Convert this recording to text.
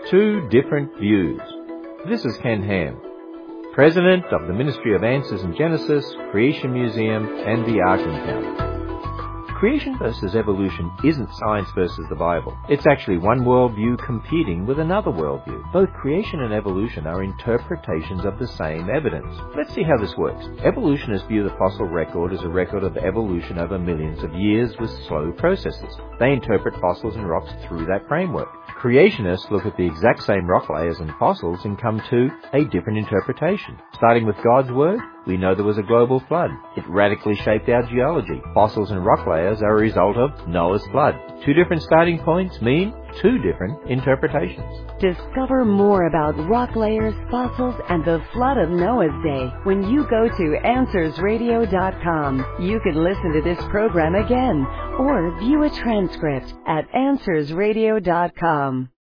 Two different views. This is Ken Ham, President of the Ministry of Answers in Genesis, Creation Museum, and the Ark Encounter. Creation versus evolution isn't science versus the Bible. It's actually one worldview competing with another worldview. Both creation and evolution are interpretations of the same evidence. Let's see how this works. Evolutionists view the fossil record as a record of evolution over millions of years with slow processes. They interpret fossils and rocks through that framework. Creationists look at the exact same rock layers and fossils and come to a different interpretation. Starting with God's Word, we know there was a global flood. It radically shaped our geology. Fossils and rock layers are a result of Noah's flood. Two different starting points mean two different interpretations. Discover more about rock layers, fossils, and the flood of Noah's day when you go to AnswersRadio.com. You can listen to this program again or view a transcript at AnswersRadio.com.